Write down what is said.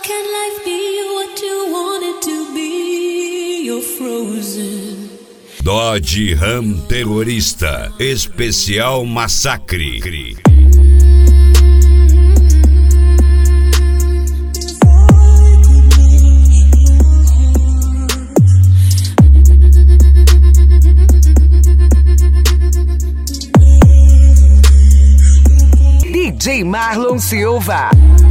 can life be what you want it to be? You're frozen. Dodge Ram Terrorista Especial Massacre. DJ Marlon Silva.